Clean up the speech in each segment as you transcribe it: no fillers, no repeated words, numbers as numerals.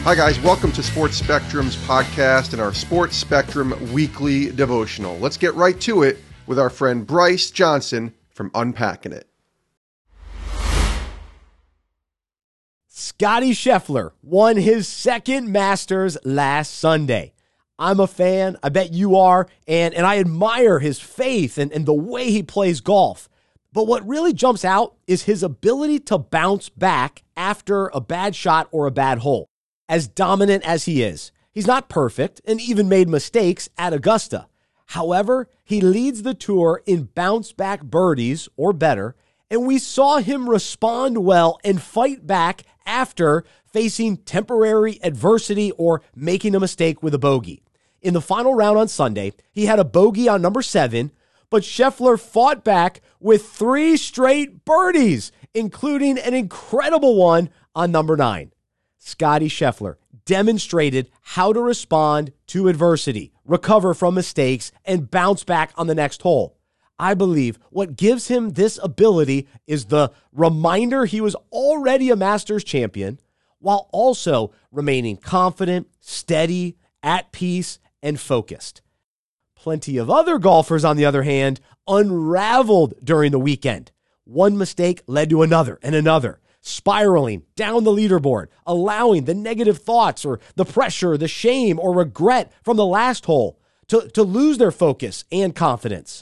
Hi guys, welcome to Sports Spectrum's podcast and our Sports Spectrum weekly devotional. Let's get right to it with our friend Bryce Johnson from Unpacking It. Scottie Scheffler won his second Masters last Sunday. I'm a fan, I bet you are, and I admire his faith and the way he plays golf. But what really jumps out is his ability to bounce back after a bad shot or a bad hole. As dominant as he is, he's not perfect and even made mistakes at Augusta. However, he leads the tour in bounce-back birdies or better, and we saw him respond well and fight back after facing temporary adversity or making a mistake with a bogey. In the final round on Sunday, he had a bogey on number 7, but Scheffler fought back with 3 straight birdies, including an incredible one on number 9. Scottie Scheffler demonstrated how to respond to adversity, recover from mistakes, and bounce back on the next hole. I believe what gives him this ability is the reminder he was already a Masters champion, while also remaining confident, steady, at peace, and focused. Plenty of other golfers, on the other hand, unraveled during the weekend. One mistake led to another and another, spiraling down the leaderboard, allowing the negative thoughts or the pressure, the shame, or regret from the last hole to lose their focus and confidence.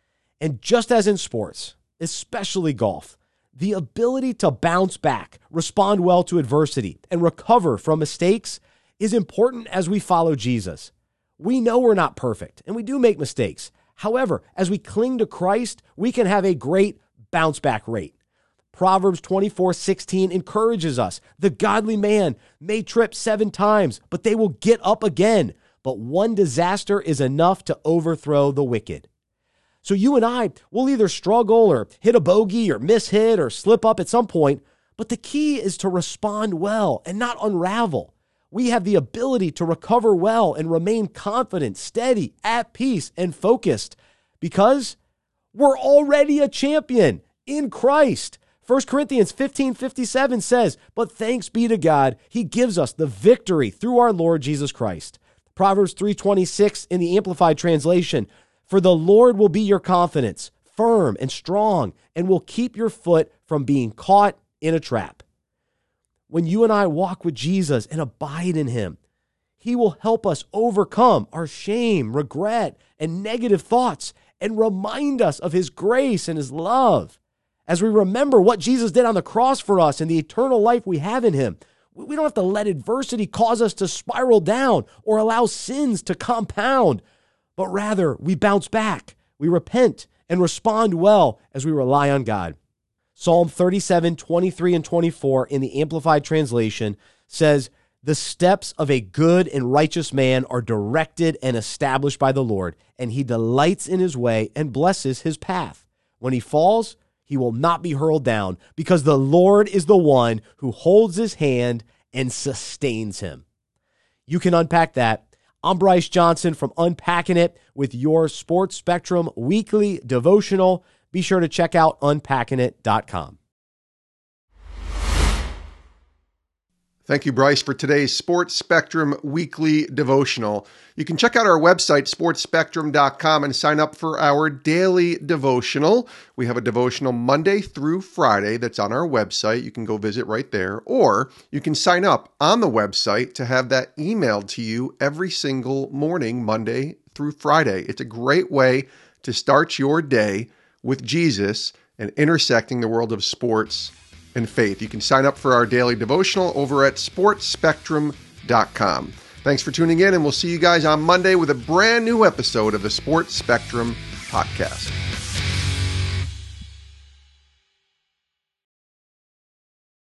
And just as in sports, especially golf, the ability to bounce back, respond well to adversity, and recover from mistakes is important as we follow Jesus. We know we're not perfect, and we do make mistakes. However, as we cling to Christ, we can have a great bounce back rate. Proverbs 24:16 encourages us. The godly man may trip 7 times, but they will get up again. But one disaster is enough to overthrow the wicked. So you and I will either struggle or hit a bogey or miss hit or slip up at some point, but the key is to respond well and not unravel. We have the ability to recover well and remain confident, steady, at peace, and focused because we're already a champion in Christ. 1 Corinthians 15:57 says, "But thanks be to God, he gives us the victory through our Lord Jesus Christ." Proverbs 3:26 in the Amplified Translation, "For the Lord will be your confidence, firm and strong, and will keep your foot from being caught in a trap." When you and I walk with Jesus and abide in him, he will help us overcome our shame, regret, and negative thoughts and remind us of his grace and his love. As we remember what Jesus did on the cross for us and the eternal life we have in him, we don't have to let adversity cause us to spiral down or allow sins to compound, but rather we bounce back, we repent, and respond well as we rely on God. Psalm 37:23 and 24 in the Amplified Translation says, "The steps of a good and righteous man are directed and established by the Lord, and he delights in his way and blesses his path. When he falls, he will not be hurled down, because the Lord is the one who holds his hand and sustains him." You can unpack that. I'm Bryce Johnson from Unpacking It with your Sports Spectrum weekly devotional. Be sure to check out unpackingit.com. Thank you, Bryce, for today's Sports Spectrum weekly devotional. You can check out our website, sportspectrum.com, and sign up for our daily devotional. We have a devotional Monday through Friday that's on our website. You can go visit right there, or you can sign up on the website to have that emailed to you every single morning, Monday through Friday. It's a great way to start your day with Jesus and intersecting the world of sports and faith. You can sign up for our daily devotional over at sportspectrum.com. Thanks for tuning in, and we'll see you guys on Monday with a brand new episode of the Sports Spectrum podcast.